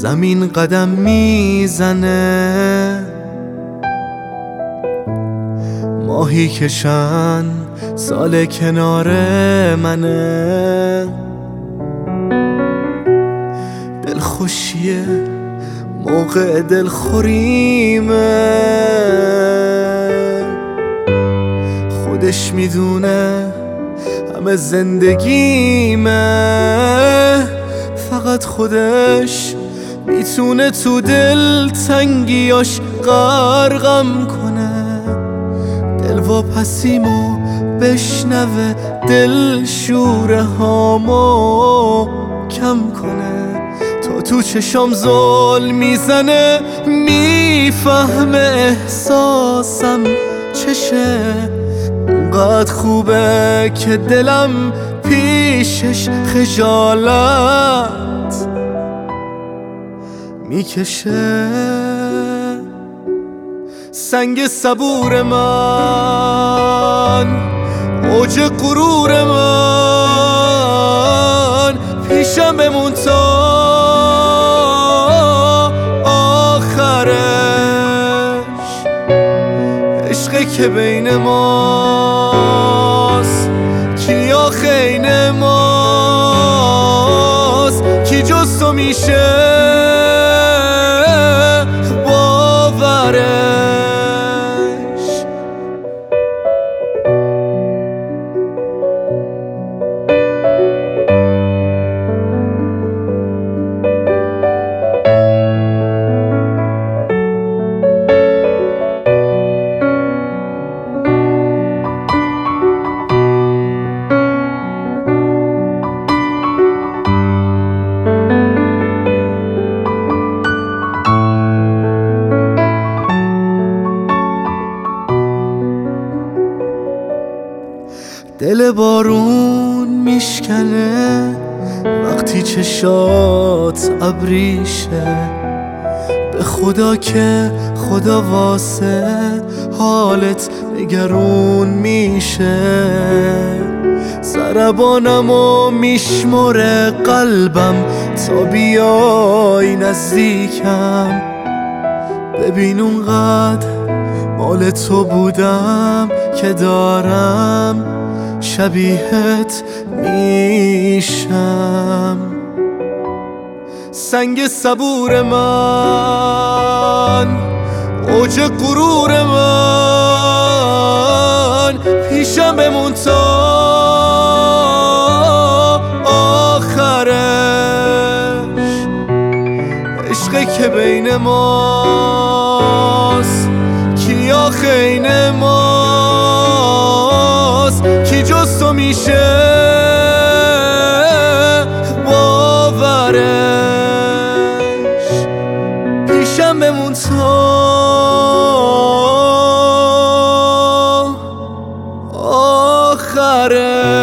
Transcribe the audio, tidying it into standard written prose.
زمین قدم میزنه، ماهی کشن سال کنار منه، دلخوشیه موقع دلخوریمه، خودش میدونه همه زندگیمه، فقط خودش میتونه تو دل تنگیاش غرقم کنه، دل واپسیمو بشنوه، دل شوره هامو کم کنه، تا تو چشام زل میزنه، میفهمه احساسم چشه، اونقدر خوبه که دلم پیشش خجالت میکشه. سنگ صبور من، اوج غرور من، پیشم بمون تا آخرش، عشقی که بین ماست کی آخه این ماست، کی جز تو میشه باورش. دل بارون میشکنه وقتی چشات ابریشه، به خدا که خدا واسه حالت نگرون میشه، ضربانمو میشمره قلبم تا بیای نزدیکم، ببین اونقدر مال تو بودم که دارم شبیهت میشم. سنگ صبور من، اوج غرور من، پیشم بمون تا آخرش، عشقی که بین ماست کی آخه این ماست، کی جز تو میشه باورش، پیشم بمون تا آخرش.